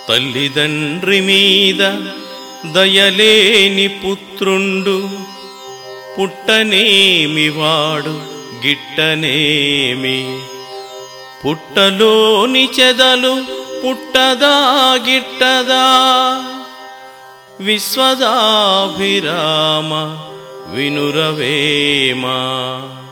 తల్లిదండ్రి మీద దయలేని పుత్రుండు పుట్టనేమి వాడు గిట్టనేమి. పుట్టలోని చెదలు పుట్టదా గిట్టదా, విశ్వదాభిరామ వినురవేమా.